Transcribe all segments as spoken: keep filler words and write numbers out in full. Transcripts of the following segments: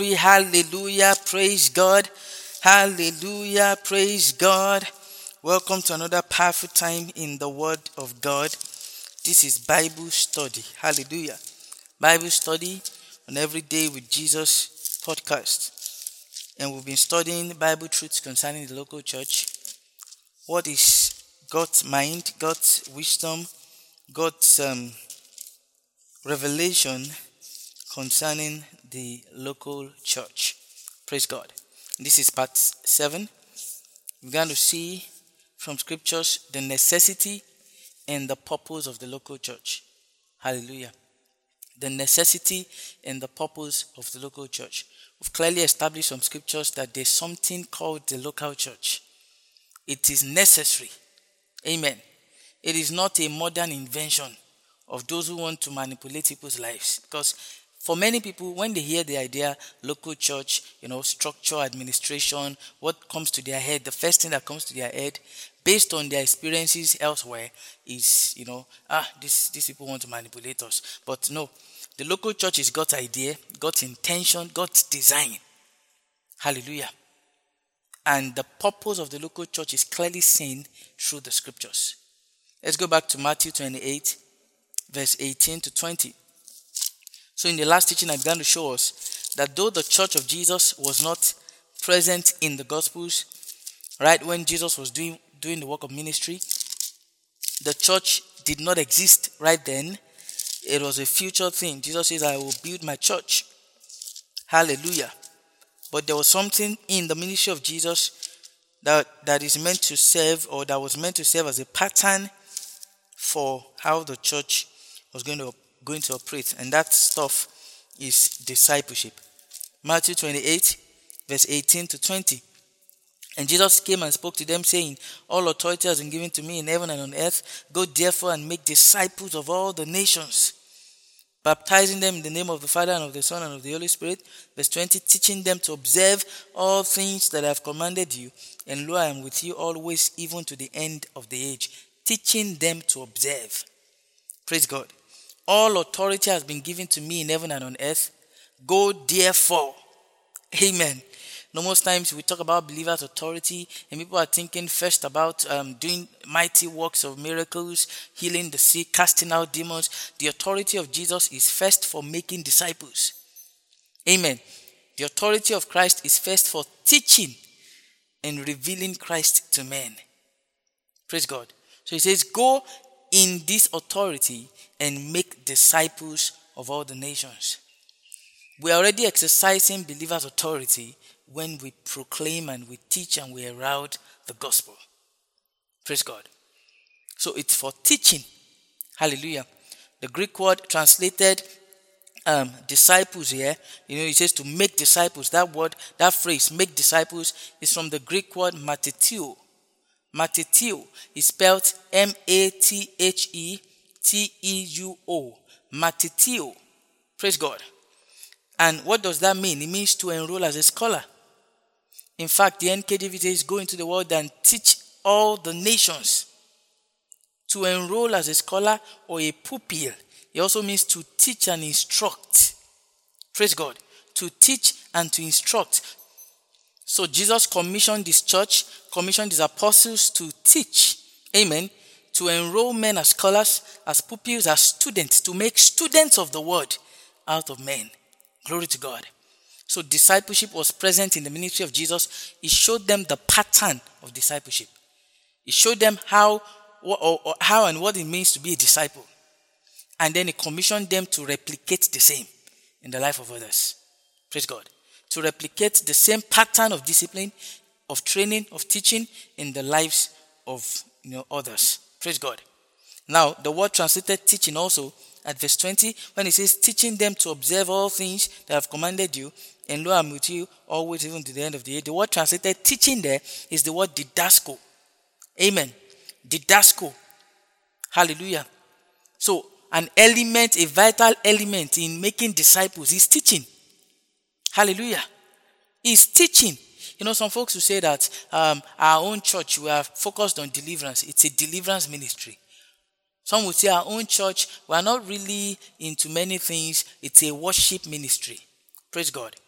glory. Hallelujah. Praise God. Hallelujah. Praise God. Welcome to another powerful time in the Word of God. This is Bible study. Hallelujah. Bible study on Every Day with Jesus podcast. And we've been studying Bible truths concerning the local church. What is God's mind, God's wisdom, God's um, revelation concerning the local church. Praise God. This is part seven. We're going to see from scriptures the necessity and the purpose of the local church. Hallelujah. The necessity and the purpose of the local church. We've clearly established from scriptures that there's something called the local church. It is necessary. Amen. It is not a modern invention of those who want to manipulate people's lives. Because for many people, when they hear the idea, local church, you know, structure, administration, what comes to their head, the first thing that comes to their head, based on their experiences elsewhere, is, you know, ah, this, these people want to manipulate us. But no, the local church is God's idea, God's intention, God's design. Hallelujah. And the purpose of the local church is clearly seen through the scriptures. Let's go back to Matthew twenty-eight, verse eighteen to twenty. So in the last teaching, I began to show us that though the church of Jesus was not present in the Gospels, right when Jesus was doing, doing the work of ministry, the church did not exist right then. It was a future thing. Jesus says, I will build my church. Hallelujah. But there was something in the ministry of Jesus that, that is meant to serve, or that was meant to serve as a pattern for how the church was going to going to operate, and that stuff is discipleship. Matthew twenty-eight, verse eighteen to twenty. And Jesus came and spoke to them, saying, all authority has been given to me in heaven and on earth. Go therefore and make disciples of all the nations, baptizing them in the name of the Father and of the Son and of the Holy Spirit. Verse twenty, teaching them to observe all things that I have commanded you. And lo, I am with you always, even to the end of the age. Teaching them to observe. Praise God. All authority has been given to me in heaven and on earth. Go therefore. Amen. Now, most times we talk about believers' authority, and people are thinking first about um, doing mighty works of miracles, healing the sick, casting out demons. The authority of Jesus is first for making disciples. Amen. The authority of Christ is first for teaching and revealing Christ to men. Praise God. So he says, go in this authority and make disciples of all the nations. We are already exercising believers' authority when we proclaim and we teach and we herald the gospel. Praise God. So it's for teaching. Hallelujah. The Greek word translated um, disciples here, you know, it says to make disciples. That word, that phrase, make disciples, is from the Greek word mateteo. Mateteo is spelled M A T H E T E U O. Mateteo. Praise God. And what does that mean? It means to enroll as a scholar. In fact, the N K J V says go into the world and teach all the nations. To enroll as a scholar or a pupil. It also means to teach and instruct. Praise God. To teach and to instruct. So Jesus commissioned this church, commissioned his apostles to teach. Amen. To enroll men as scholars, as pupils, as students, to make students of the word out of men. Glory to God. So discipleship was present in the ministry of Jesus. It showed them the pattern of discipleship. It showed them how, or, or how and what it means to be a disciple. And then it commissioned them to replicate the same in the life of others. Praise God. To replicate the same pattern of discipline, of training, of teaching in the lives of, you know, others. Praise God. Now, the word translated teaching also at verse twenty, when it says teaching them to observe all things that I have commanded you, and lo, I am with you always, even to the end of the age. The word translated teaching there is the word didasko. Amen. Didasko. Hallelujah. So, an element, a vital element in making disciples is teaching. Hallelujah. Is teaching. You know, some folks will say that um, our own church, we are focused on deliverance. It's a deliverance ministry. Some would say our own church, we are not really into many things. It's a worship ministry. Praise God.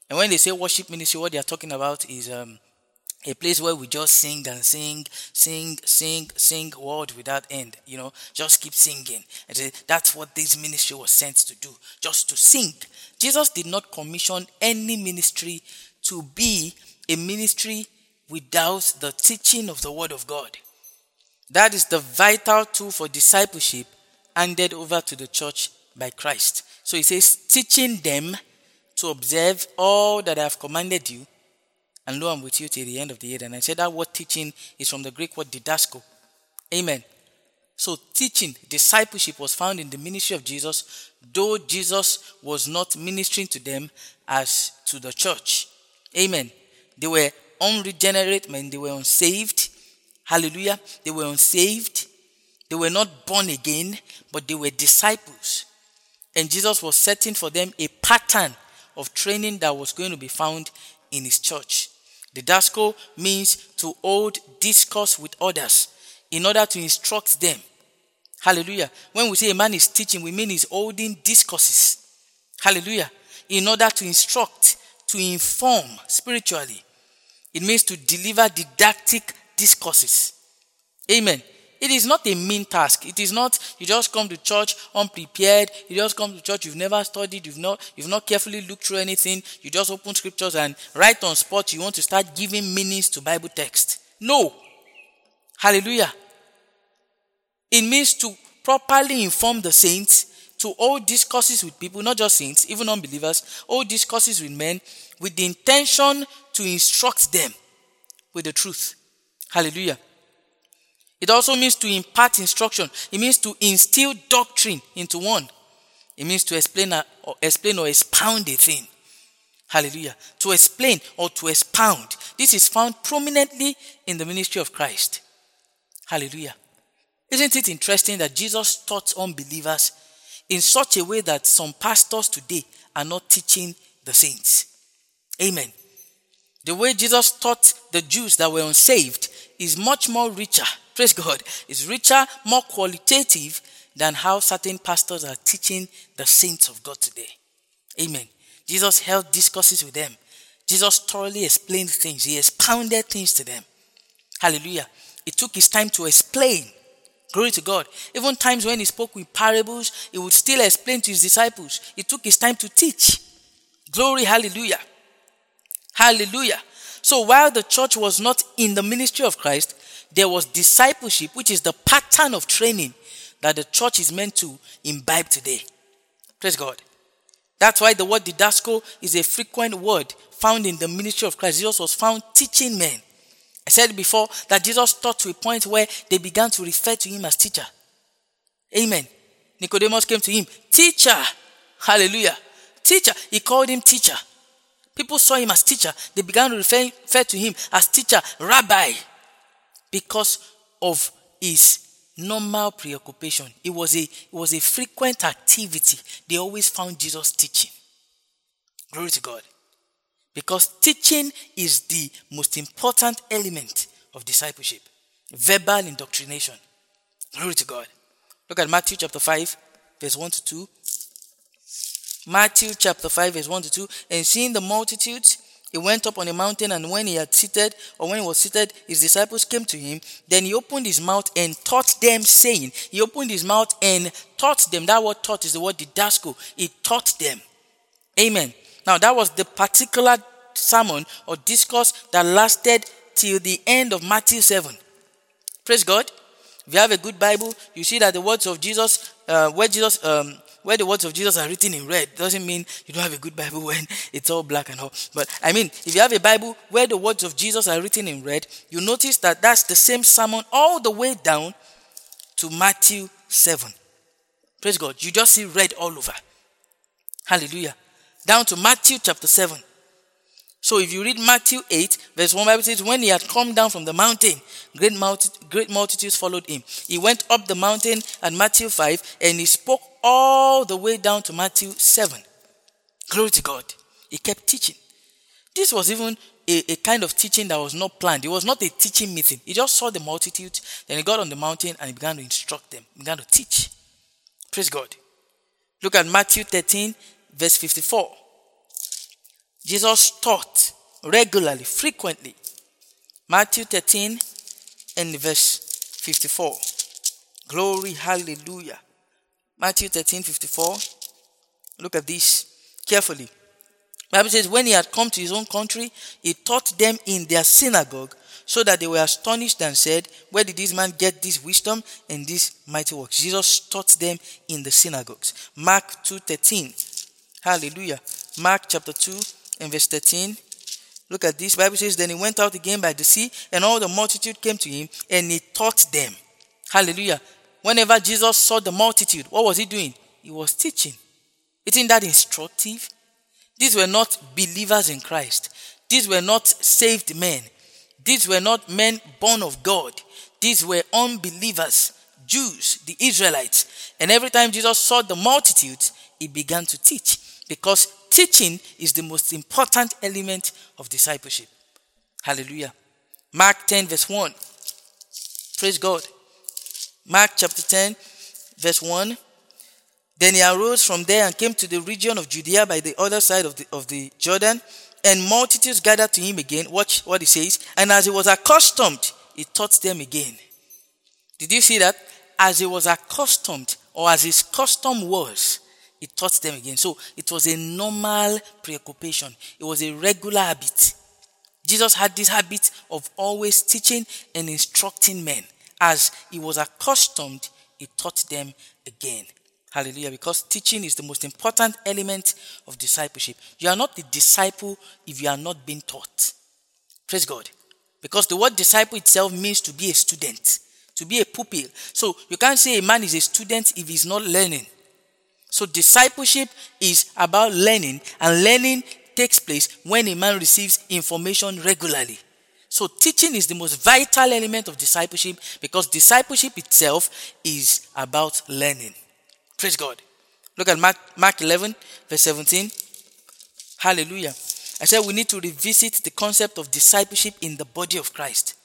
And when they say worship ministry, what they are talking about is um, a place where we just sing and sing, sing, sing, sing word without end. You know, just keep singing. And say, that's what this ministry was sent to do, just to sing. Jesus did not commission any ministry to be a ministry without the teaching of the word of God. That is the vital tool for discipleship handed over to the church by Christ. So he says, teaching them to observe all that I have commanded you, and lo, I'm with you till the end of the year. And I said that word teaching is from the Greek word didasko. Amen. So teaching, discipleship was found in the ministry of Jesus, though Jesus was not ministering to them as to the church. Amen. They were unregenerate men. They were unsaved. Hallelujah. They were unsaved. They were not born again, but they were disciples. And Jesus was setting for them a pattern of training that was going to be found in his church. Didasko means to hold discourse with others in order to instruct them. Hallelujah. When we say a man is teaching, we mean he's holding discourses. Hallelujah. In order to instruct, to inform spiritually. It means to deliver didactic discourses. Amen. It is not a mean task. It is not you just come to church unprepared. You just come to church, you've never studied, you've not you've not carefully looked through anything. You just open scriptures and right on spot you want to start giving meanings to Bible text. No. Hallelujah. It means to properly inform the saints, to hold discourses with people, not just saints, even unbelievers, hold discourses with men with the intention to instruct them with the truth. Hallelujah. It also means to impart instruction. It means to instill doctrine into one. It means to explain or explain or expound a thing. Hallelujah. To explain or to expound. This is found prominently in the ministry of Christ. Hallelujah. Isn't it interesting that Jesus taught unbelievers in such a way that some pastors today are not teaching the saints? Amen. The way Jesus taught the Jews that were unsaved is much more richer. Praise God. It's richer, more qualitative than how certain pastors are teaching the saints of God today. Amen. Jesus held discourses with them. Jesus thoroughly explained things. He expounded things to them. Hallelujah. It took his time to explain. Glory to God. Even times when he spoke with parables, he would still explain to his disciples. It took his time to teach. Glory, hallelujah. Hallelujah. So while the church was not in the ministry of Christ, there was discipleship, which is the pattern of training that the church is meant to imbibe today. Praise God. That's why the word didasko is a frequent word found in the ministry of Christ. Jesus was found teaching men. I said before that Jesus taught to a point where they began to refer to him as teacher. Amen. Nicodemus came to him, teacher. Hallelujah. Teacher. He called him teacher. People saw him as teacher. They began to refer, refer to him as teacher, rabbi, because of his normal preoccupation. It was a, it was a frequent activity. They always found Jesus teaching. Glory to God. Because teaching is the most important element of discipleship. Verbal indoctrination. Glory to God. Look at Matthew chapter five, verse one to two. Matthew chapter five, verse one to two. And seeing the multitudes, he went up on a mountain, and when he had seated, or when he was seated, his disciples came to him. Then he opened his mouth and taught them, saying, he opened his mouth and taught them. That word taught is the word didasko. He taught them. Amen. Now that was the particular sermon or discourse that lasted till the end of Matthew seven. Praise God. If you have a good Bible, you see that the words of Jesus, uh, where Jesus, um, where the words of Jesus are written in red, doesn't mean you don't have a good Bible when it's all black and all. But I mean, if you have a Bible where the words of Jesus are written in red, you notice that that's the same sermon all the way down to Matthew seven. Praise God. You just see red all over. Hallelujah. Down to Matthew chapter seven. So if you read Matthew eight, verse one, Bible says, when he had come down from the mountain, great, multi- great multitudes followed him. He went up the mountain at Matthew five, and he spoke all the way down to Matthew seven. Glory to God. He kept teaching. This was even a, a kind of teaching that was not planned. It was not a teaching meeting. He just saw the multitudes, then he got on the mountain and he began to instruct them. He began to teach. Praise God. Look at Matthew thirteen, verse fifty-four. Jesus taught regularly, frequently. Matthew thirteen and verse fifty-four. Glory, hallelujah. Matthew thirteen, fifty-four. Look at this carefully. The Bible says, when he had come to his own country, he taught them in their synagogue, so that they were astonished and said, where did this man get this wisdom and these mighty works? Jesus taught them in the synagogues. Mark two thirteen. Hallelujah. Mark chapter two and verse thirteen. Look at this. The Bible says, then he went out again by the sea, and all the multitude came to him, and he taught them. Hallelujah. Whenever Jesus saw the multitude, what was he doing? He was teaching. Isn't that instructive? These were not believers in Christ. These were not saved men. These were not men born of God. These were unbelievers, Jews, the Israelites. And every time Jesus saw the multitudes, he began to teach. Because teaching is the most important element of discipleship. Hallelujah. Mark ten verse one. Praise God. Mark chapter ten verse one. Then he arose from there and came to the region of Judea by the other side of the, of the Jordan, and multitudes gathered to him again. Watch what he says. And as he was accustomed, he taught them again. Did you see that? As he was accustomed, or as his custom was, he taught them again. So it was a normal preoccupation. It was a regular habit. Jesus had this habit of always teaching and instructing men. As he was accustomed, he taught them again. Hallelujah. Because teaching is the most important element of discipleship. You are not the disciple if you are not being taught. Praise God. Because the word disciple itself means to be a student, to be a pupil. So you can't say a man is a student if he's not learning. So discipleship is about learning, and learning takes place when a man receives information regularly. So teaching is the most vital element of discipleship, because discipleship itself is about learning. Praise God. Look at Mark, Mark eleven, verse seventeen. Hallelujah. I said we need to revisit the concept of discipleship in the body of Christ.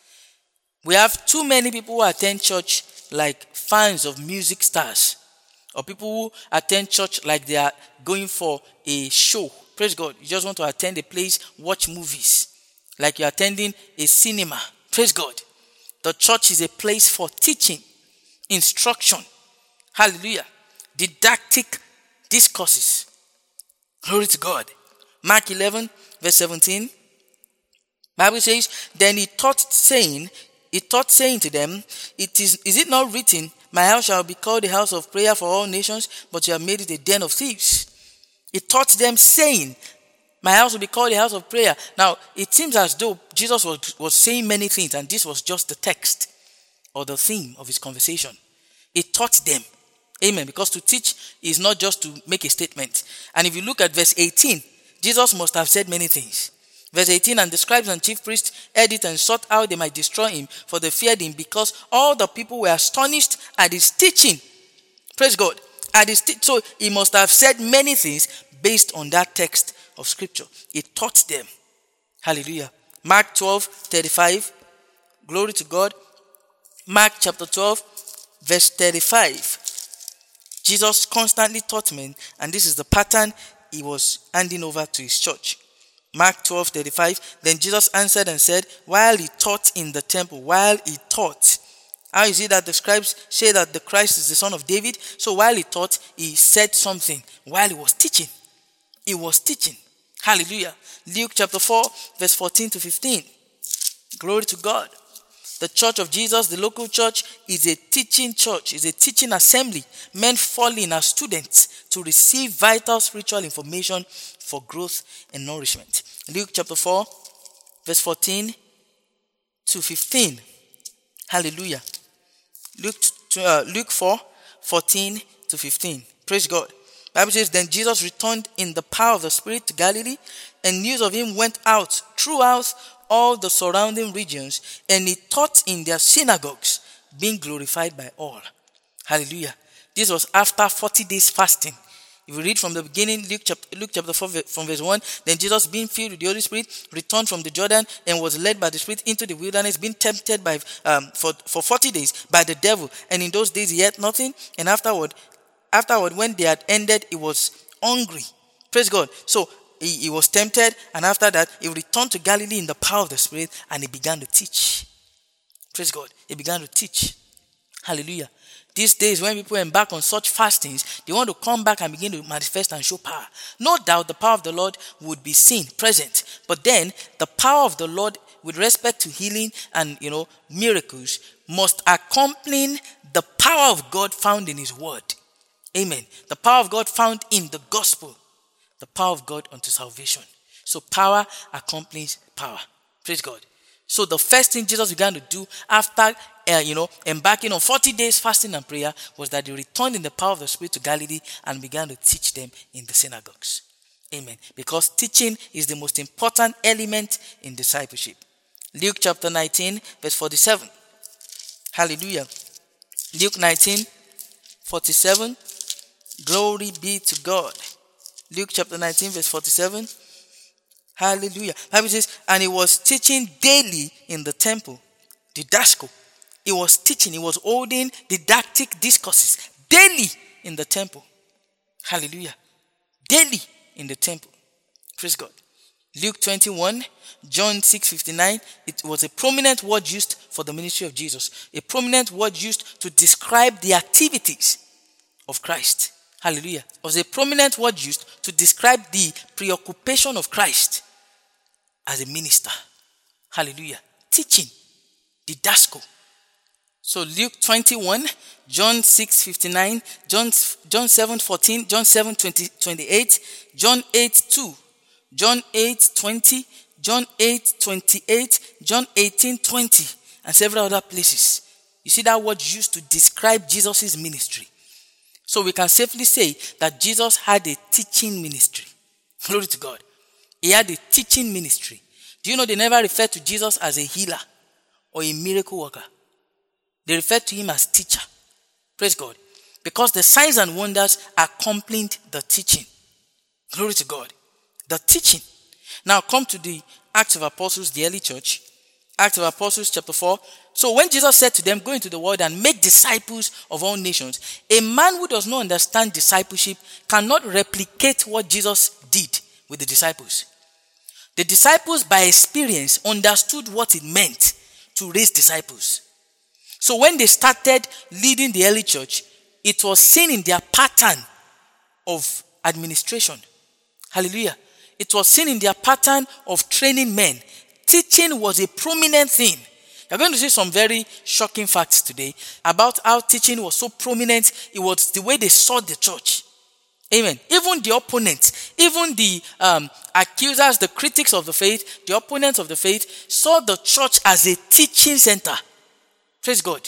We have too many people who attend church like fans of music stars, or people who attend church like they are going for a show. Praise God. You just want to attend a place, watch movies, like you're attending a cinema. Praise God. The church is a place for teaching, instruction. Hallelujah. Didactic discourses. Glory to God. Mark eleven, verse seventeen. Bible says, then he taught saying, he taught saying to them, it is, is it not written, my house shall be called a house of prayer for all nations, but you have made it a den of thieves. He taught them saying, my house will be called a house of prayer. Now, it seems as though Jesus was, was saying many things, and this was just the text or the theme of his conversation. He taught them. Amen. Because to teach is not just to make a statement. And if you look at verse eighteen, Jesus must have said many things. Verse eighteen, and the scribes and chief priests heard it and sought how they might destroy him, for they feared him, because all the people were astonished at his teaching. Praise God. At his te- so he must have said many things based on that text of scripture. He taught them. Hallelujah. Mark twelve, thirty-five. Glory to God. Mark chapter twelve, verse thirty-five. Jesus constantly taught men, and this is the pattern he was handing over to his church. Mark twelve, thirty-five. Then Jesus answered and said, while he taught in the temple, while he taught. How is it that the scribes say that the Christ is the son of David? So while he taught, he said something while he was teaching. He was teaching. Hallelujah. Luke chapter four, verse fourteen to fifteen. Glory to God. The church of Jesus, the local church, is a teaching church, is a teaching assembly, men falling as students to receive vital spiritual information for growth and nourishment. Luke chapter four, verse fourteen to fifteen. Hallelujah. Luke, uh, Luke four, fourteen to fifteen. Praise God. The Bible says, then Jesus returned in the power of the Spirit to Galilee, and news of him went out throughout all the surrounding regions, and he taught in their synagogues, being glorified by all. Hallelujah. This was after forty days fasting. If we read from the beginning, Luke chapter, Luke chapter four, from verse one, then Jesus, being filled with the Holy Spirit, returned from the Jordan and was led by the Spirit into the wilderness, being tempted by um, for, for forty days by the devil. And in those days he ate nothing, and afterward, afterward when they had ended, he was hungry. Praise God. So he, he was tempted, and after that, he returned to Galilee in the power of the Spirit, and he began to teach. Praise God. He began to teach. Hallelujah. These days, when people embark on such fastings, they want to come back and begin to manifest and show power. No doubt the power of the Lord would be seen, present. But then, the power of the Lord with respect to healing and, you know, miracles must accompany the power of God found in His Word. Amen. The power of God found in the gospel. The power of God unto salvation. So power accompanies power. Praise God. So the first thing Jesus began to do after, uh, you know, embarking on forty days fasting and prayer was that he returned in the power of the Spirit to Galilee and began to teach them in the synagogues. Amen. Because teaching is the most important element in discipleship. Luke chapter nineteen, verse forty-seven. Hallelujah. Luke nineteen, forty-seven. Glory be to God. Luke chapter nineteen, verse forty-seven. Hallelujah. The Bible says, and he was teaching daily in the temple. Didasko. He was teaching. He was holding didactic discourses daily in the temple. Hallelujah. Daily in the temple. Praise God. Luke twenty-one, John six fifty-nine. It was a prominent word used for the ministry of Jesus. A prominent word used to describe the activities of Christ. Hallelujah. It was a prominent word used to describe the preoccupation of Christ as a minister. Hallelujah. Teaching. Didasko. So Luke twenty-one, John six fifty-nine, John, John seven fourteen, John seven twenty-eight, John eight two, John eight twenty, John eight twenty-eight, John eighteen twenty, and several other places. You see that word used to describe Jesus' ministry. So we can safely say that Jesus had a teaching ministry. Glory to God. He had a teaching ministry. Do you know they never referred to Jesus as a healer or a miracle worker? They referred to him as teacher. Praise God. Because the signs and wonders accompanied the teaching. Glory to God. The teaching. Now come to the Acts of Apostles, the early church. Acts of Apostles chapter four. So when Jesus said to them, go into the world and make disciples of all nations, a man who does not understand discipleship cannot replicate what Jesus did with the disciples. The disciples, by experience, understood what it meant to raise disciples. So when they started leading the early church, it was seen in their pattern of administration. Hallelujah. It was seen in their pattern of training men. Teaching was a prominent thing. You're going to see some very shocking facts today about how teaching was so prominent. It was the way they saw the church. Amen. Even the opponents, even the um, accusers, the critics of the faith, the opponents of the faith, saw the church as a teaching center. Praise God.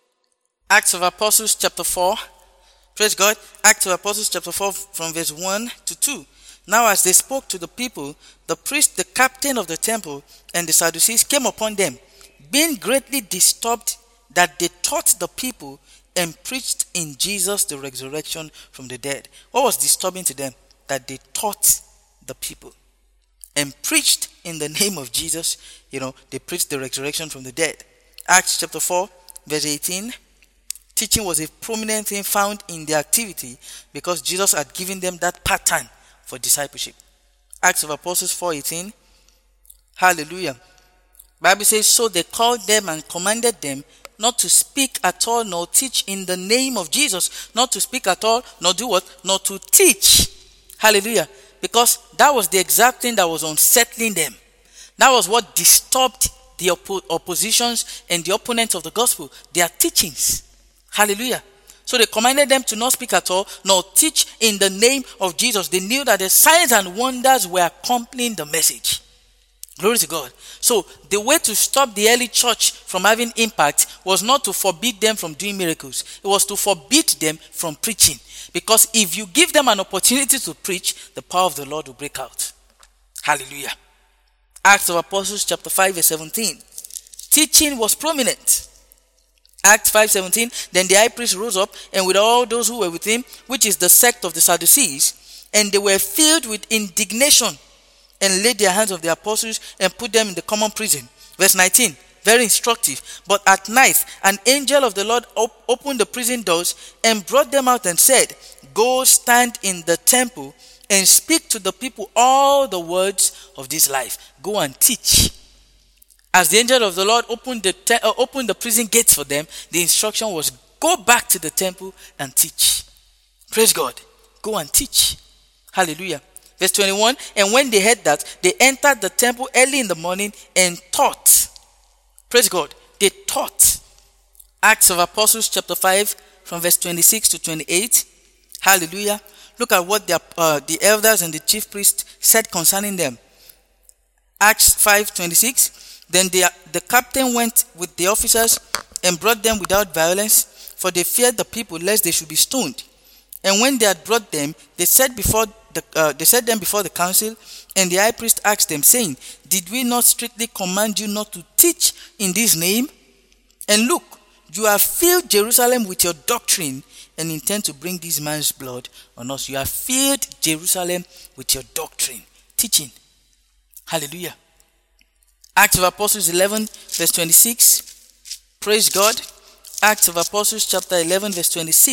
Acts of Apostles chapter four. Praise God. Acts of Apostles chapter four from verse one to two. Now as they spoke to the people, the priest, the captain of the temple, and the Sadducees came upon them, being greatly disturbed that they taught the people and preached in Jesus the resurrection from the dead. What was disturbing to them? That they taught the people and preached in the name of Jesus. You know, they preached the resurrection from the dead. Acts chapter four, verse eighteen. Teaching was a prominent thing found in their activity because Jesus had given them that pattern for discipleship. Acts of Apostles four eighteen. Hallelujah. Bible says, so they called them and commanded them not to speak at all, nor teach in the name of Jesus. Not to speak at all, nor do what? Nor to teach. Hallelujah. Because that was the exact thing that was unsettling them. That was what disturbed the oppo- oppositions and the opponents of the gospel. Their teachings. Hallelujah. So they commanded them to not speak at all, nor teach in the name of Jesus. They knew that the signs and wonders were accompanying the message. Glory to God. So the way to stop the early church from having impact was not to forbid them from doing miracles. It was to forbid them from preaching. Because if you give them an opportunity to preach, the power of the Lord will break out. Hallelujah. Acts of Apostles chapter five verse seventeen. Teaching was prominent. Acts five seventeen. Then the high priest rose up, and with all those who were with him, which is the sect of the Sadducees, and they were filled with indignation, and laid their hands on the apostles and put them in the common prison. Verse nineteen, very instructive. But at night, an angel of the Lord op- opened the prison doors and brought them out and said, go stand in the temple and speak to the people all the words of this life. Go and teach. As the angel of the Lord opened the te- uh, opened the prison gates for them, the instruction was go back to the temple and teach. Praise God. Go and teach. Hallelujah. Verse twenty-one, and when they heard that, they entered the temple early in the morning and taught. Praise God. They taught. Acts of Apostles chapter five from verse twenty-six to twenty-eight. Hallelujah. Look at what the, uh, the elders and the chief priests said concerning them. Acts five twenty-six. Then the, the captain went with the officers and brought them without violence, for they feared the people lest they should be stoned. And when they had brought them, they said before the, uh, they set them before the council, and the high priest asked them, saying, Did we not strictly command you not to teach in this name? And look, you have filled Jerusalem with your doctrine, and intend to bring this man's blood on us. You have filled Jerusalem with your doctrine. Teaching. Hallelujah. Acts of Apostles eleven verse twenty-six. Praise God. Acts of Apostles chapter eleven verse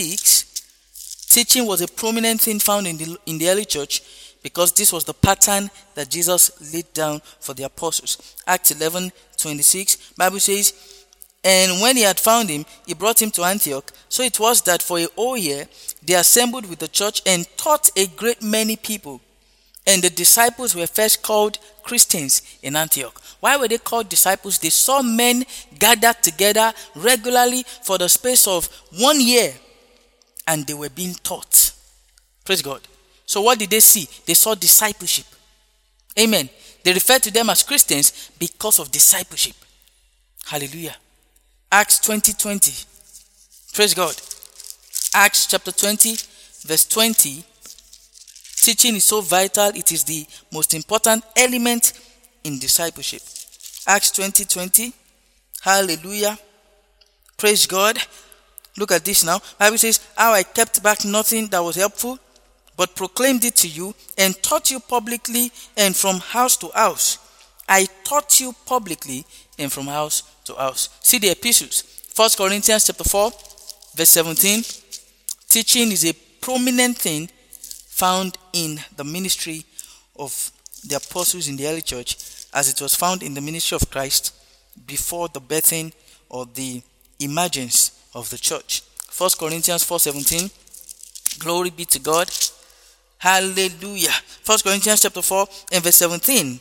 twenty-six. Teaching was a prominent thing found in the, in the early church, because this was the pattern that Jesus laid down for the apostles. Acts eleven twenty-six. Bible says, and when he had found him, he brought him to Antioch. So it was that for a whole year they assembled with the church and taught a great many people. And the disciples were first called Christians in Antioch. Why were they called disciples? They saw men gathered together regularly for the space of one year, and they were being taught. Praise God. So what did they see? They saw discipleship. Amen. They referred to them as Christians because of discipleship. Hallelujah. Acts twenty twenty. Praise God. Acts chapter twenty verse twenty. Teaching is so vital. It is the most important element in discipleship. Acts twenty twenty. Hallelujah. Praise God. Look at this now. Bible says, how I kept back nothing that was helpful, but proclaimed it to you and taught you publicly and from house to house. I taught you publicly and from house to house. See the epistles. First Corinthians chapter four verse seventeen. Teaching is a prominent thing found in the ministry of the apostles in the early church, as it was found in the ministry of Christ before the birthing or the emergence of the church. First Corinthians four seventeen. Glory be to God. Hallelujah. First Corinthians chapter four and verse seventeen.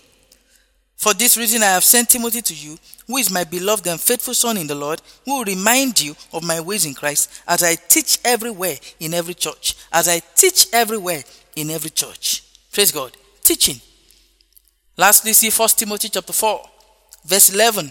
For this reason I have sent Timothy to you, who is my beloved and faithful son in the Lord, who will remind you of my ways in Christ, as I teach everywhere in every church. As I teach everywhere in every church. Praise God. Teaching. Lastly, see First Timothy chapter four, verse eleven.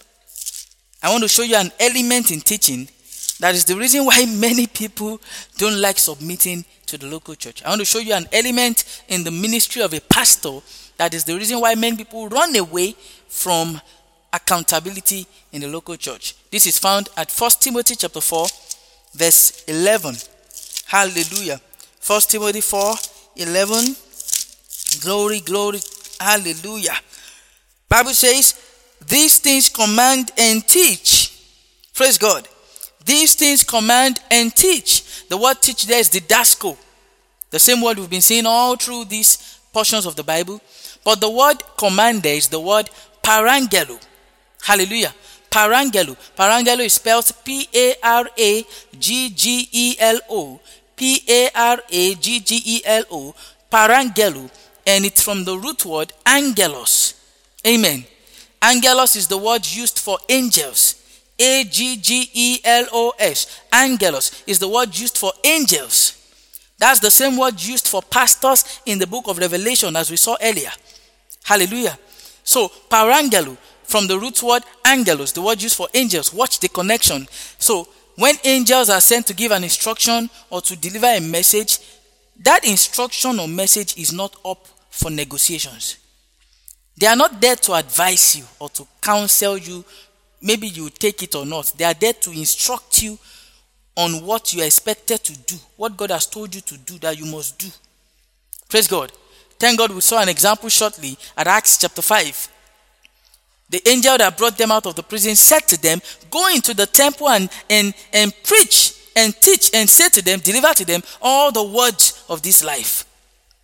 I want to show you an element in teaching that is the reason why many people don't like submitting to the local church. I want to show you an element in the ministry of a pastor that is the reason why many people run away from accountability in the local church. This is found at First Timothy chapter four, verse eleven. Hallelujah. First Timothy four, eleven. Glory, glory. Hallelujah. Bible says, these things command and teach. Praise God. These things command and teach. The word teach there is didasko. The same word we've been seeing all through these portions of the Bible. But the word command there is the word parangelo. Hallelujah. Parangelo. Parangelo is spelled P A R A G G E L O. P A R A G G E L O. Parangelo. And it's from the root word angelos. Amen. Angelos is the word used for angels. A G G E L O S. Angelos is the word used for angels. That's the same word used for pastors in the book of Revelation, as we saw earlier. Hallelujah. So, parangelo, from the root word angelos, the word used for angels. Watch the connection. So, when angels are sent to give an instruction or to deliver a message, that instruction or message is not up for negotiations. They are not there to advise you or to counsel you. Maybe you take it or not. They are there to instruct you on what you are expected to do, what God has told you to do that you must do. Praise God. Thank God we saw an example shortly at Acts chapter five. The angel that brought them out of the prison said to them, go into the temple and, and, and preach and teach and say to them, deliver to them all the words of this life.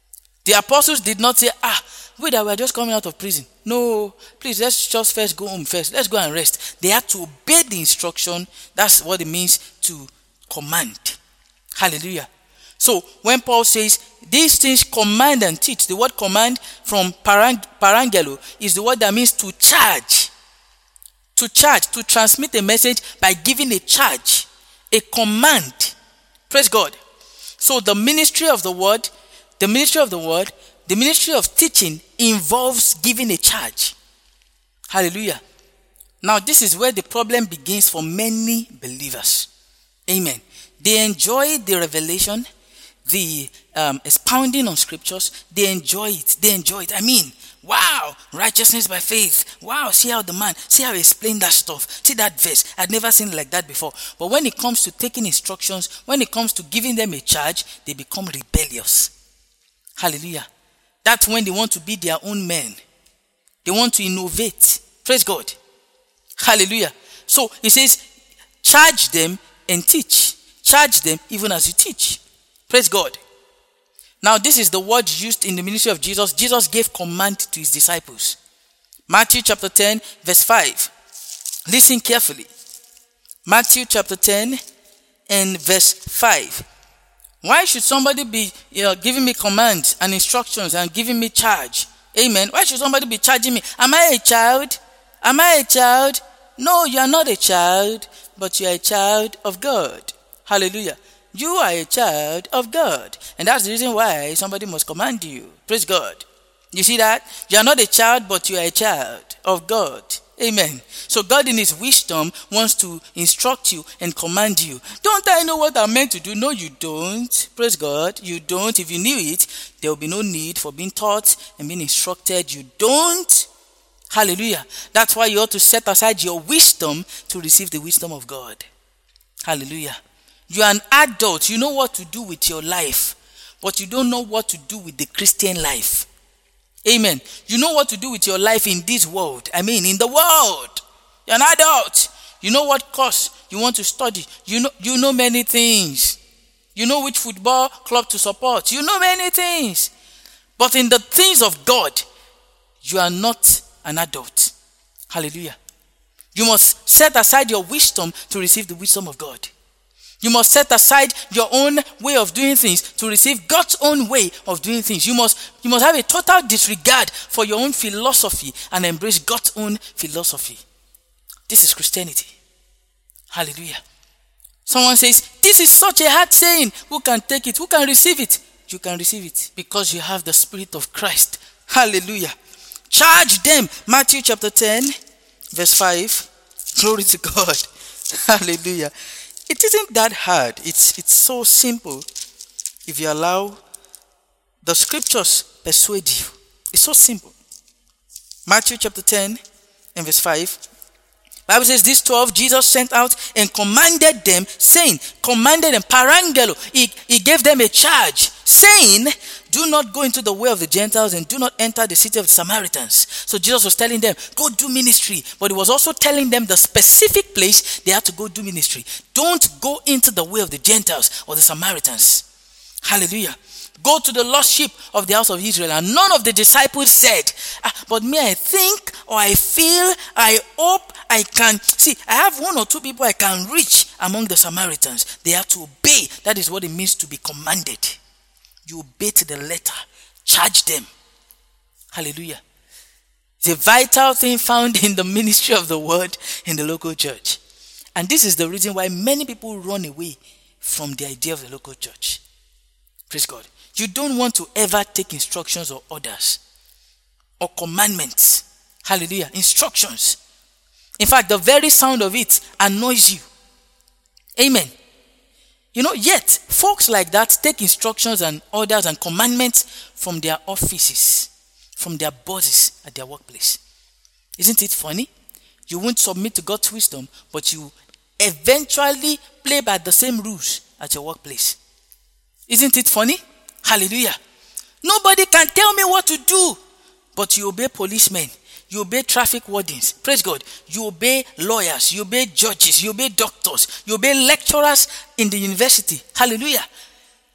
The apostles did not say, ah, we that were just coming out of prison. No, please, let's just first go home first. Let's go and rest. They had to obey the instruction. That's what it means to command. Hallelujah. So when Paul says, these things command and teach, the word command from parang- parangelo is the word that means to charge. To charge, to transmit a message by giving a charge, a command. Praise God. So the ministry of the word, the ministry of the word, the ministry of teaching involves giving a charge. Hallelujah. Now this is where the problem begins for many believers. Amen. They enjoy the revelation, the um, expounding on scriptures. They enjoy it. They enjoy it. I mean, wow, righteousness by faith. Wow, see how the man, see how he explained that stuff. See that verse. I'd never seen it like that before. But when it comes to taking instructions, when it comes to giving them a charge, they become rebellious. Hallelujah. That's when they want to be their own men. They want to innovate. Praise God. Hallelujah. So he says, charge them and teach. Charge them even as you teach. Praise God. Now this is the word used in the ministry of Jesus. Jesus gave command to his disciples. Matthew chapter ten verse five. Listen carefully. Matthew chapter ten and verse five. Why should somebody be you know, giving me commands and instructions and giving me charge? Amen. Why should somebody be charging me? Am I a child? Am I a child? No, you are not a child, but you are a child of God. Hallelujah. You are a child of God. And that's the reason why somebody must command you. Praise God. You see that? You are not a child, but you are a child of God. Amen. So God in his wisdom wants to instruct you and command you. Don't I know what I'm meant to do? No, you don't. Praise God. You don't. If you knew it, there will be no need for being taught and being instructed. You don't. Hallelujah. That's why you ought to set aside your wisdom to receive the wisdom of God. Hallelujah. You are an adult. You know what to do with your life, but you don't know what to do with the Christian life. Amen. You know what to do with your life in this world. I mean, in the world. You're an adult. You know what course you want to study. You know, you know many things. You know which football club to support. You know many things. But in the things of God, you are not an adult. Hallelujah. You must set aside your wisdom to receive the wisdom of God. You must set aside your own way of doing things to receive God's own way of doing things. You must, you must have a total disregard for your own philosophy and embrace God's own philosophy. This is Christianity. Hallelujah. Someone says, this is such a hard saying. Who can take it? Who can receive it? You can receive it because you have the Spirit of Christ. Hallelujah. Charge them. Matthew chapter ten, verse five. Glory to God. Hallelujah. It isn't that hard. It's it's so simple if you allow the scriptures persuade you. It's so simple. Matthew chapter ten and verse five. Bible says, these twelve Jesus sent out and commanded them, saying, commanded them, parangelo. He, he gave them a charge, saying, do not go into the way of the Gentiles and do not enter the city of the Samaritans. So Jesus was telling them, go do ministry. But he was also telling them the specific place they had to go do ministry. Don't go into the way of the Gentiles or the Samaritans. Hallelujah. Go to the lost sheep of the house of Israel. And none of the disciples said, ah, but me, I think, or I feel, I hope, I can. See, I have one or two people I can reach among the Samaritans. They have to obey. That is what it means to be commanded. You obey to the letter. Charge them. Hallelujah. It's a vital thing found in the ministry of the word in the local church. And this is the reason why many people run away from the idea of the local church. Praise God. You don't want to ever take instructions or orders or commandments. Hallelujah. Instructions. In fact, the very sound of it annoys you. Amen. You know, yet, folks like that take instructions and orders and commandments from their offices, from their bosses at their workplace. Isn't it funny? You won't submit to God's wisdom, but you eventually play by the same rules at your workplace. Isn't it funny? Hallelujah. Nobody can tell me what to do, but you obey policemen. You obey traffic wardens. Praise God. You obey lawyers. You obey judges. You obey doctors. You obey lecturers in the university. Hallelujah.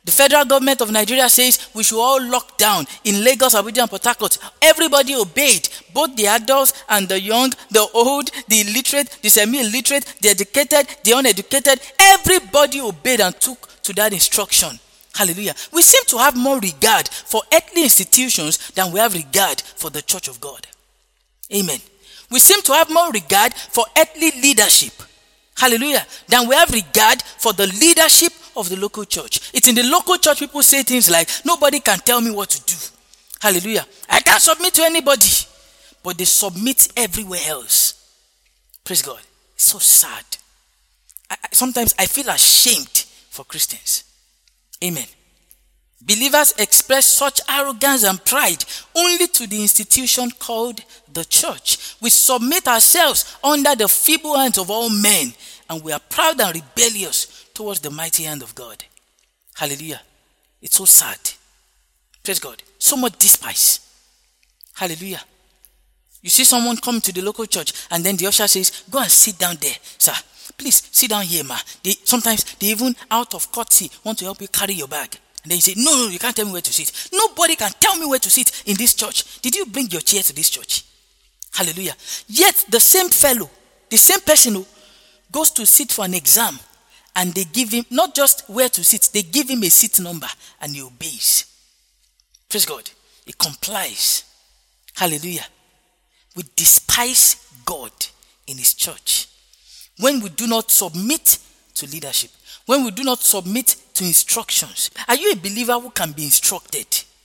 The federal government of Nigeria says we should all lock down in Lagos, Abuja, and Port Harcourt. Everybody obeyed, both the adults and the young, the old, the illiterate, the semi-illiterate, the educated, the uneducated. Everybody obeyed and took to that instruction. Hallelujah. We seem to have more regard for earthly institutions than we have regard for the church of God. Amen. We seem to have more regard for earthly leadership. Hallelujah. Than we have regard for the leadership of the local church. It's in the local church people say things like, nobody can tell me what to do. Hallelujah. I can't submit to anybody. But they submit everywhere else. Praise God. It's so sad. I, I, sometimes I feel ashamed for Christians. Amen. Believers express such arrogance and pride only to the institution called the church. We submit ourselves under the feeble hands of all men, and we are proud and rebellious towards the mighty hand of God. Hallelujah. It's so sad. Praise God. So much despise. Hallelujah. You see someone come to the local church and then the usher says, go and sit down there, sir. Please sit down here, ma. They, sometimes they even out of courtesy want to help you carry your bag. And then you say, no, no, you can't tell me where to sit. Nobody can tell me where to sit in this church. Did you bring your chair to this church? Hallelujah. Yet the same fellow, the same person who goes to sit for an exam, and they give him not just where to sit, they give him a seat number and he obeys. Praise God. He complies. Hallelujah. We despise God in his church when we do not submit to leadership, when we do not submit to instructions. Are you a believer who can be instructed?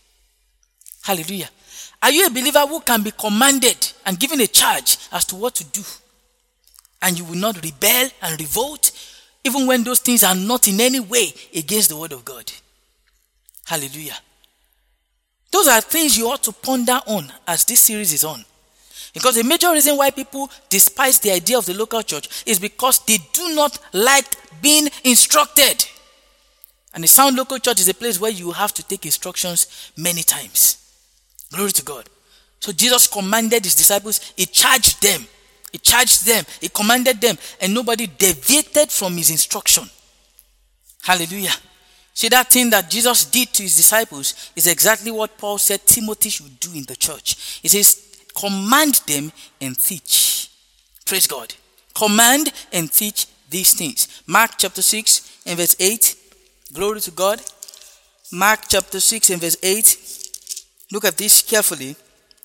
Hallelujah. Are you a believer who can be commanded and given a charge as to what to do? And you will not rebel and revolt even when those things are not in any way against the word of God. Hallelujah. Those are things you ought to ponder on as this series is on. Because the major reason why people despise the idea of the local church is because they do not like being instructed. And a sound local church is a place where you have to take instructions many times. Glory to God. So Jesus commanded his disciples, he charged them. He charged them, he commanded them, and nobody deviated from his instruction. Hallelujah. See, that thing that Jesus did to his disciples is exactly what Paul said Timothy should do in the church. He says, command them and teach. Praise God. Command and teach these things. Mark chapter six and verse eight. Glory to God. Mark chapter six and verse eight. Look at this carefully.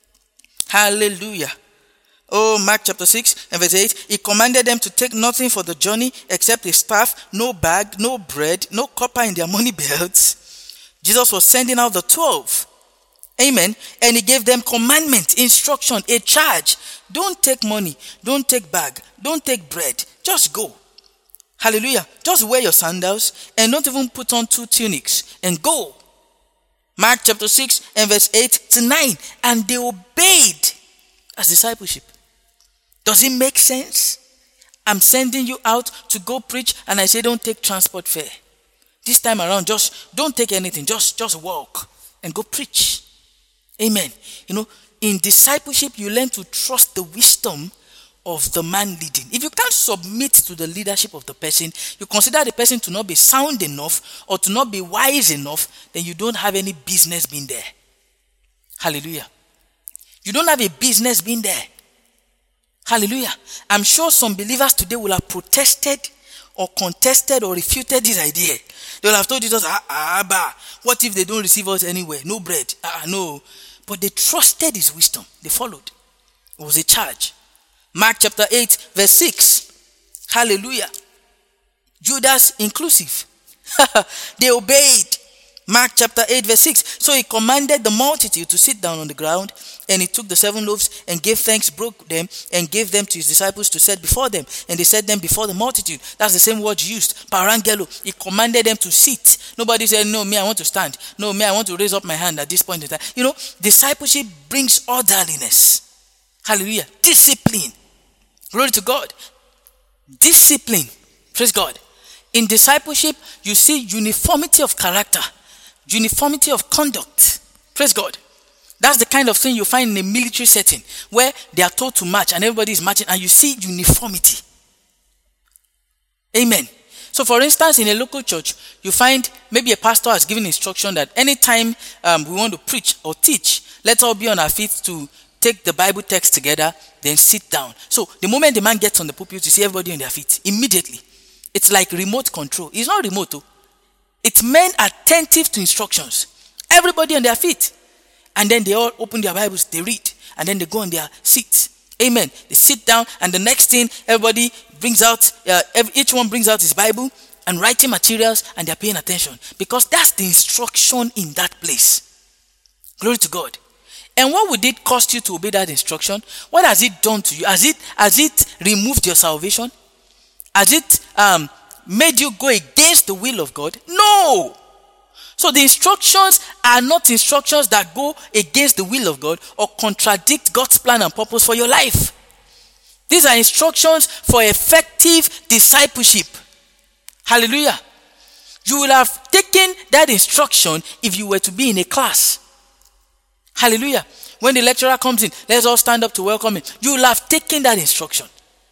Hallelujah. Oh, Mark chapter six and verse eight. He commanded them to take nothing for the journey except a staff, no bag, no bread, no copper in their money belts. Jesus was sending out the twelve. Amen. And he gave them commandment, instruction, a charge. Don't take money. Don't take bag. Don't take bread. Just go. Hallelujah. Just wear your sandals and don't even put on two tunics and go. Mark chapter six and verse eight to nine. And they obeyed as discipleship. Does it make sense? I'm sending you out to go preach and I say don't take transport fare. This time around, just don't take anything. Just, just walk and go preach. Amen. You know, in discipleship, you learn to trust the wisdom of the man leading. If you can't submit to the leadership of the person, you consider the person to not be sound enough or to not be wise enough, then you don't have any business being there. Hallelujah. You don't have a business being there. Hallelujah. I'm sure some believers today will have protested or contested or refuted this idea. They will have told Jesus, ah, ah, bah, what if they don't receive us anywhere? No bread. Ah, no. But they trusted his wisdom. They followed. It was a charge. Mark chapter eight, verse six. Hallelujah. Judas inclusive. They obeyed. Mark chapter eight, verse six. So he commanded the multitude to sit down on the ground, and he took the seven loaves and gave thanks, broke them, and gave them to his disciples to set before them. And they set them before the multitude. That's the same word used. Parangelo. He commanded them to sit. Nobody said, no, me, I want to stand. No, me, I want to raise up my hand at this point in time. You know, discipleship brings orderliness. Hallelujah. Discipline. Glory to God. Discipline. Praise God. In discipleship, you see uniformity of character. Uniformity of conduct. Praise God. That's the kind of thing you find in a military setting where they are told to march and everybody is marching and you see uniformity. Amen. So for instance, in a local church, you find maybe a pastor has given instruction that anytime um, we want to preach or teach, let's all be on our feet to take the Bible text together, then sit down. So the moment the man gets on the pulpit, you see everybody on their feet immediately. It's like remote control. It's not remote though. It's men attentive to instructions. Everybody on their feet. And then they all open their Bibles, they read, and then they go on their seats. Amen. They sit down, and the next thing, everybody brings out, uh, every, each one brings out his Bible and writing materials, and they're paying attention. Because that's the instruction in that place. Glory to God. And what would it cost you to obey that instruction? What has it done to you? Has it, has it removed your salvation? Has it um, made you go against the will of God? No. So the instructions are not instructions that go against the will of God or contradict God's plan and purpose for your life. These are instructions for effective discipleship. Hallelujah. You will have taken that instruction if you were to be in a class. Hallelujah. When the lecturer comes in, let's all stand up to welcome him. You will have taken that instruction.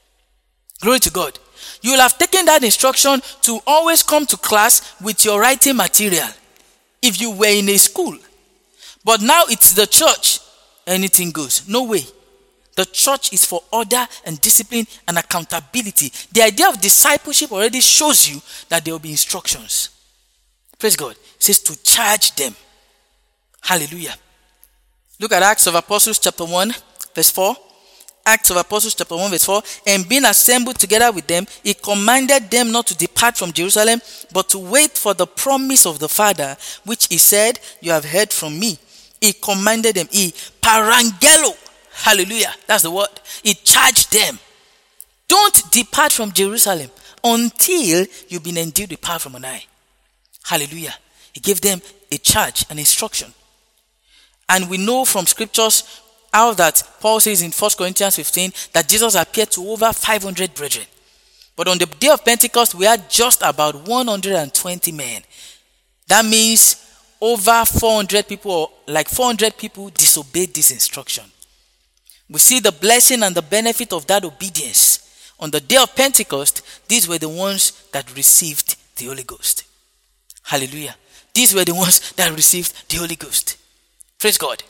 Glory to God. You will have taken that instruction to always come to class with your writing material. If you were in a school. But now it's the church. Anything goes. No way. The church is for order and discipline and accountability. The idea of discipleship already shows you that there will be instructions. Praise God. It says to charge them. Hallelujah. Look at Acts of Apostles chapter one verse four. Acts of Apostles chapter one verse four. And being assembled together with them, he commanded them not to depart from Jerusalem, but to wait for the promise of the Father, which he said, you have heard from me. He commanded them. He parangelo. Hallelujah. That's the word. He charged them. Don't depart from Jerusalem until you've been endued with power from on high. Hallelujah. He gave them a charge, an instruction. And we know from scriptures how that Paul says in First Corinthians fifteen that Jesus appeared to over five hundred brethren. But on the day of Pentecost, we had just about one hundred twenty men. That means over four hundred people, or like four hundred people disobeyed this instruction. We see the blessing and the benefit of that obedience. On the day of Pentecost, these were the ones that received the Holy Ghost. Hallelujah. These were the ones that received the Holy Ghost. Praise God.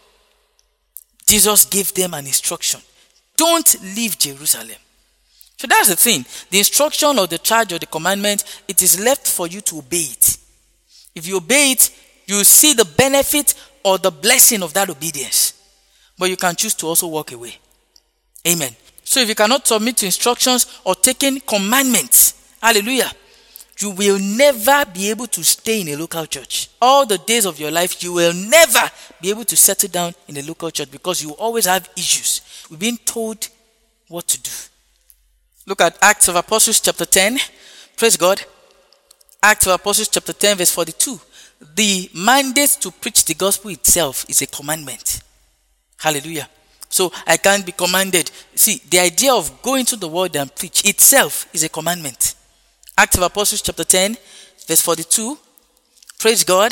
Jesus gave them an instruction. Don't leave Jerusalem. So that's the thing. The instruction or the charge or the commandment, it is left for you to obey it. If you obey it, you see the benefit or the blessing of that obedience. But you can choose to also walk away. Amen. So if you cannot submit to instructions or taking commandments, hallelujah, you will never be able to stay in a local church. All the days of your life, you will never be able to settle down in a local church because you will always have issues. We've been told what to do. Look at Acts of Apostles chapter ten. Praise God. Acts of Apostles chapter ten verse forty-two. The mandate to preach the gospel itself is a commandment. Hallelujah. So I can't be commanded. See, the idea of going to the world and preach itself is a commandment. Acts of Apostles chapter ten verse forty-two. Praise God.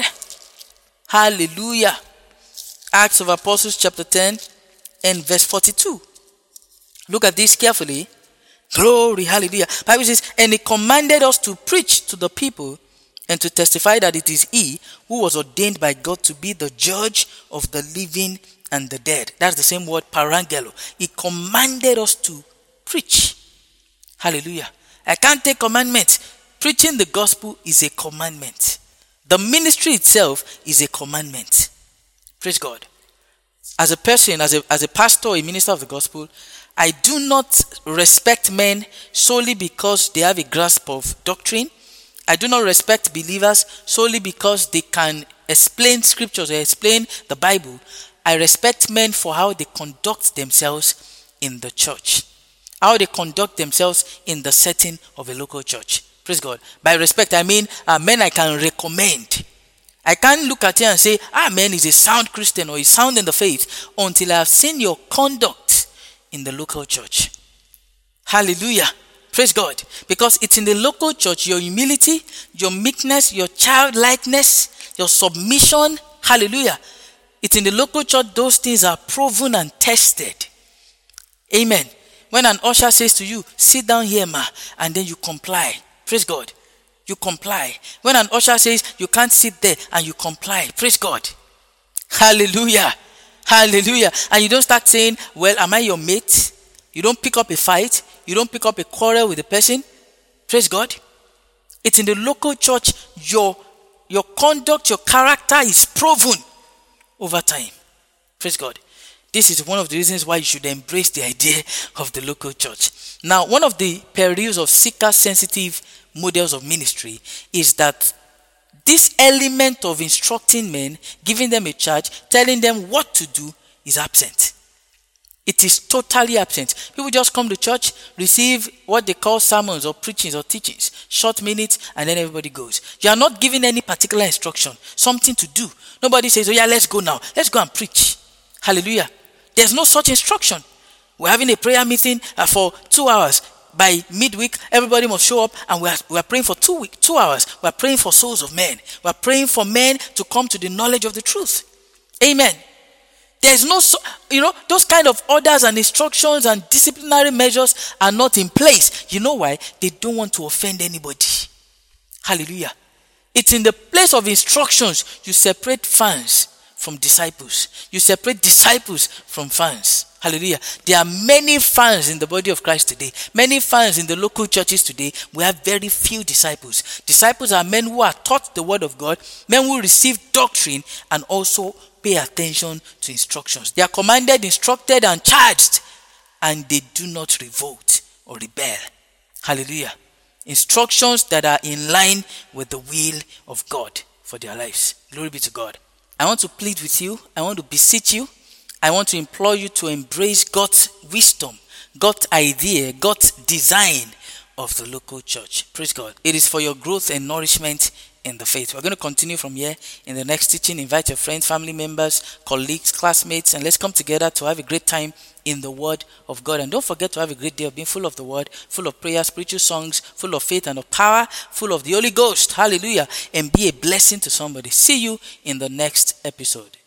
Hallelujah. Acts of Apostles chapter ten and verse forty-two. Look at this carefully. Glory, hallelujah. Bible says, and he commanded us to preach to the people and to testify that it is he who was ordained by God to be the judge of the living and the dead. That's the same word, parangelo. He commanded us to preach. Hallelujah. I can't take commandments. Preaching the gospel is a commandment. The ministry itself is a commandment. Praise God. As a person, as a, as a pastor, a minister of the gospel, I do not respect men solely because they have a grasp of doctrine. I do not respect believers solely because they can explain scriptures or explain the Bible. I respect men for how they conduct themselves in the church. How they conduct themselves in the setting of a local church. Praise God. By respect, I mean uh, men I can recommend. I can't look at you and say, ah, man is a sound Christian or is sound in the faith until I have seen your conduct in the local church. Hallelujah. Praise God. Because it's in the local church, your humility, your meekness, your childlikeness, your submission. Hallelujah. It's in the local church, those things are proven and tested. Amen. When an usher says to you, sit down here, ma, and then you comply. Praise God. You comply. When an usher says you can't sit there and you comply, praise God. Hallelujah. Hallelujah. And you don't start saying, well, am I your mate? You don't pick up a fight. You don't pick up a quarrel with the person. Praise God. It's in the local church, your, your conduct, your character is proven over time. Praise God. This is one of the reasons why you should embrace the idea of the local church. Now, one of the perils of seeker-sensitive models of ministry is that this element of instructing men, giving them a charge, telling them what to do is absent. It is totally absent. People just come to church, receive what they call sermons or preachings or teachings, short minutes, and then everybody goes. You are not given any particular instruction, something to do. Nobody says, oh yeah, let's go now. Let's go and preach. Hallelujah. There's no such instruction. We're having a prayer meeting uh, for two hours. By midweek, everybody must show up, and we are, we are praying for two week, two hours. We are praying for souls of men. We are praying for men to come to the knowledge of the truth. Amen. There's no, so, you know, those kind of orders and instructions and disciplinary measures are not in place. You know why? They don't want to offend anybody. Hallelujah. It's in the place of instructions you separate fans from disciples. You separate disciples from fans. Hallelujah. There are many fans in the body of Christ today. Many fans in the local churches today. We have very few disciples. Disciples are men who are taught the word of God, men who receive doctrine and also pay attention to instructions. They are commanded, instructed, and charged, and they do not revolt or rebel. Hallelujah. Instructions that are in line with the will of God for their lives. Glory be to God. I want to plead with you. I want to beseech you. I want to implore you to embrace God's wisdom, God's idea, God's design of the local church. Praise God. It is for your growth and nourishment in the faith. We're going to continue from here in the next teaching. Invite your friends, family members, colleagues, classmates, and let's come together to have a great time in the word of God. And don't forget to have a great day of being full of the word, full of prayer, spiritual songs, full of faith and of power, full of the Holy Ghost. Hallelujah. And be a blessing to somebody. See you in the next episode.